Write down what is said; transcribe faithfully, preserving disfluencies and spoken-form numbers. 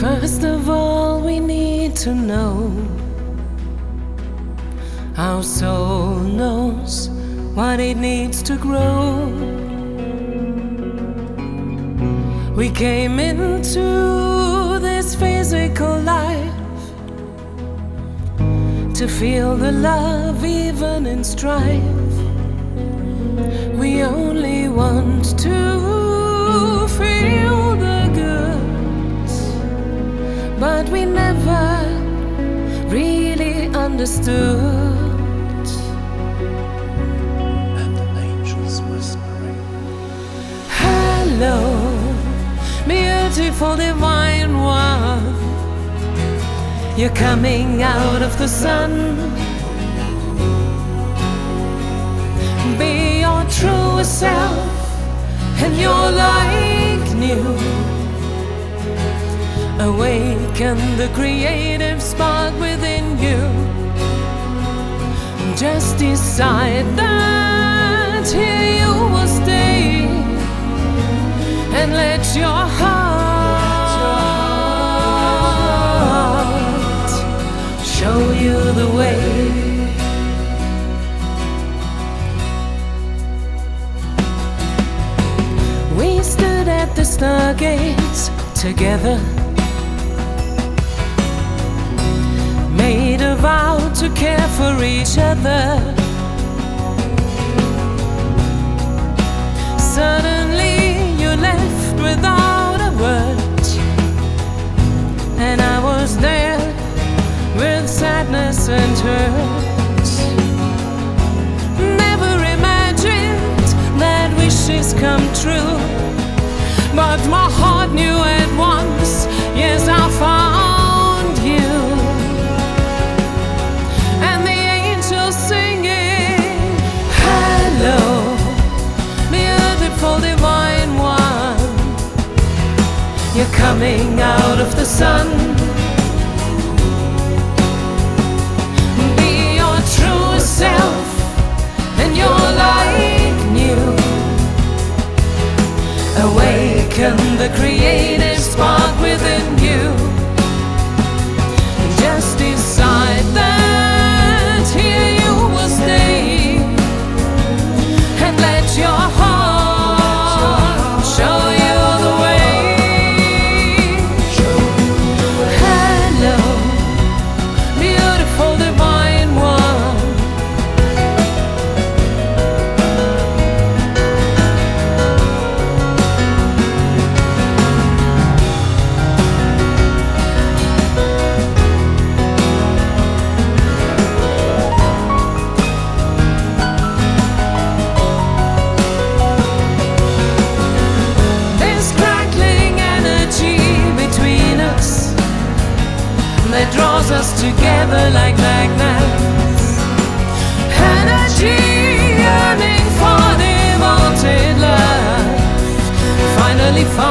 First of all, we need to know our soul knows what it needs to grow. We came into this physical life to feel the love even in strife. We only want to feel the goods, but we never really understood. And the angels whispering, hello, beautiful divine one, you're coming out of the sun. Be your true self and you're like new. Awaken the creative spark within you. Just decide that here you will stay, and let your heart show you the way. We stood at the stargates together, made a vow to care for each other. Suddenly you left without a word, and I was there with sadness and hurt. Never imagined that wishes come true, but my heart knew at once, yes, I found you. And the angels singing, hello, beautiful divine one, you're coming out of the sun. Be your true self and you're like new. Awaken the creative spark within you. Just decide that here you will stay, and let your heart show you the way. Hello, beautiful divine one. That draws us together like magnets. Energy yearning for devoted love, finally found.